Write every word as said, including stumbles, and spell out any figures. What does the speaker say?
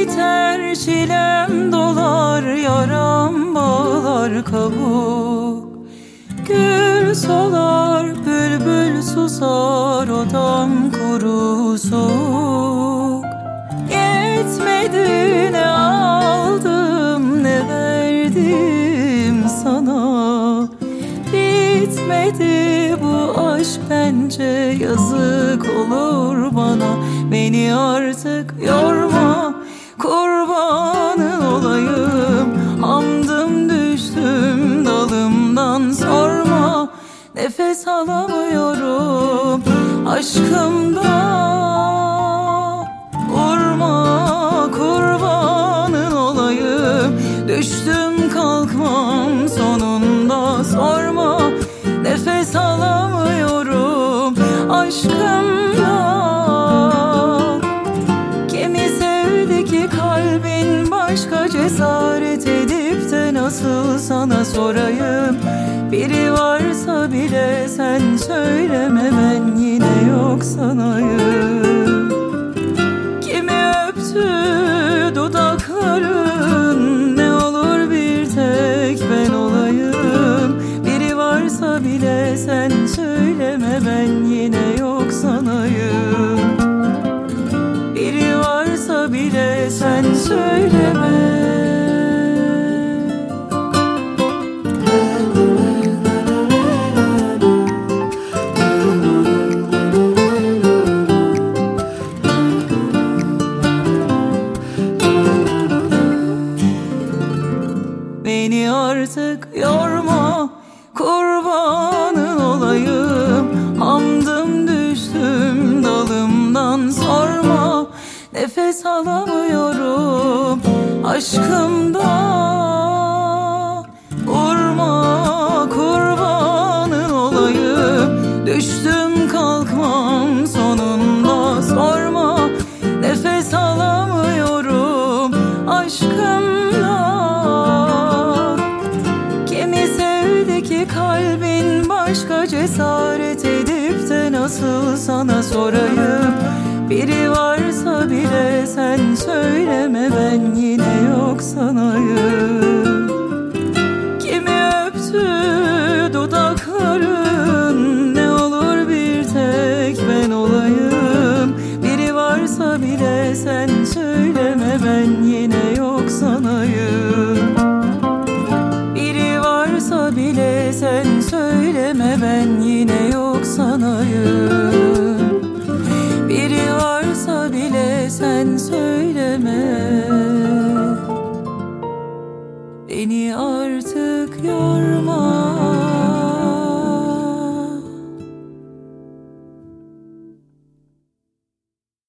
biter çilem dolar, yaram bağlar kabuk. Gül solar, bülbül susar, odam kuru soğuk. Yetmedi ne aldım ne verdim sana, bitmedi bu aşk bence, yazık olur bana. Beni artık yorma, kurbanın olayım. Hamdım düştüm dalımdan, sorma. Nefes alamıyorum aşkımdan. Vurma, kurbanın olayım. Düştüm kalkmam sonunda, sorma. Nefes alamıyorum aşkımdan. Kimi sevdi ki kalbin başka, cesaret edip de nasıl sana sorayım. Biri varsa bile sen söyleme, ben yine yok sanayım. Kimi öptü dudakların, ne olur bir tek ben olayım. Biri varsa bile sen söyleme, ben yine yok sanayım. Biri varsa bile sen söyleme. Beni artık yorma, kurbanın olayım. Hamdım düştüm dalımdan, sorma. Nefes alamıyorum aşkımdan. Vurma, kurbanın olayım. Düştüm kalkmam sonunda, sorma. Nefes alamıyorum aşkımdan. Kimi sevdi ki kalbin başka, cesaret edip de nasıl sana sorayım. Biri varsa bile sen söyleme, ben yine yok sanayım. Kimi öptü dudakların, ne olur bir tek ben olayım. Biri varsa bile sen söyleme, ben yine yok sanayım. Biri varsa bile sen söyleme, ben yine yok sanayım. Biri varsa bile sen söyleme, beni artık yor.